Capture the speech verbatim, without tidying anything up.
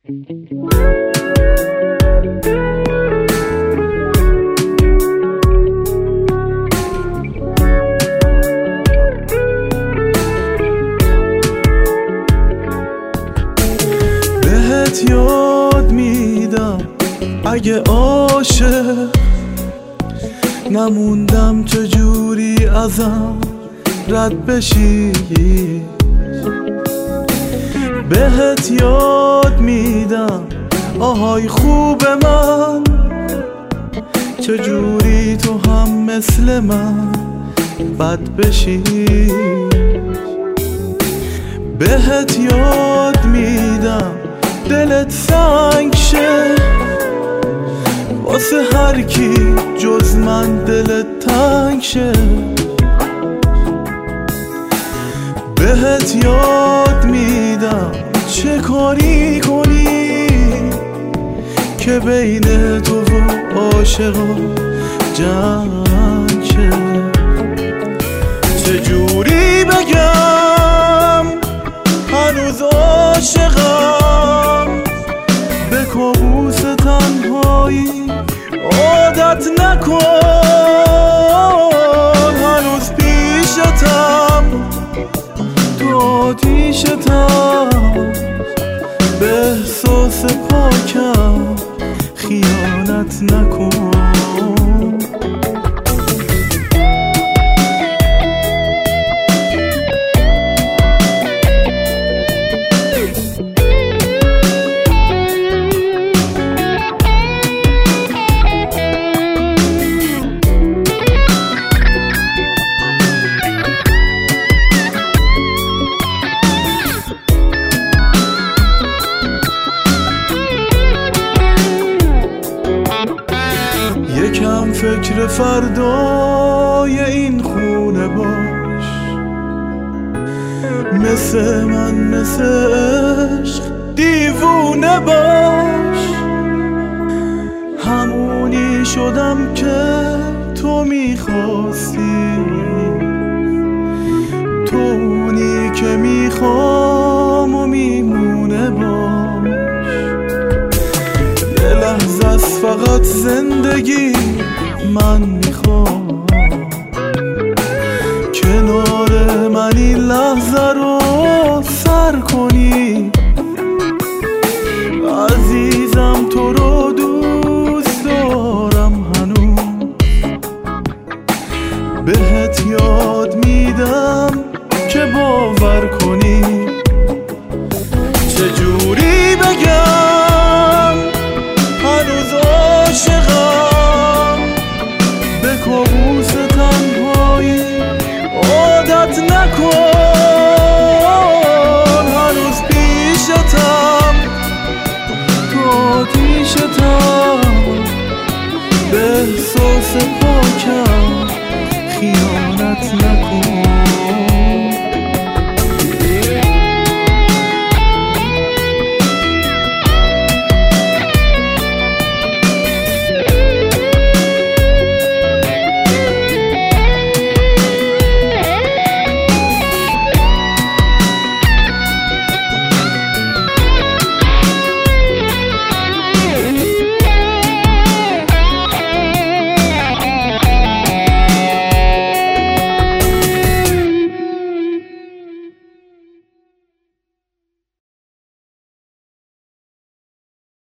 بهت یاد میدم اگه عاشق نموندم چجوری ازم رد بشی. بهت یاد میدم آهای خوب من چجوری تو هم مثل من بد بشی. بهت یاد میدم دلت سنگ شه واسه هر کی جز من دلت تنگ شه. بهت یاد میدم چه کاری کنی که بین تو و عاشقا جنگ شه. چجوری بگم هنوز عاشقم به کابوس تنهایی عادت نکن. هنوز پیشتم تو آتیشتم به احساس پاکم خیانت نکن. یکم فکر فردای این خونه باش، مثل من مثل عشق دیوونه باش. همونی شدم که تو میخواستی، تو اونی که میخوام و میمونه باش. یه لحظه است فقط زندگی من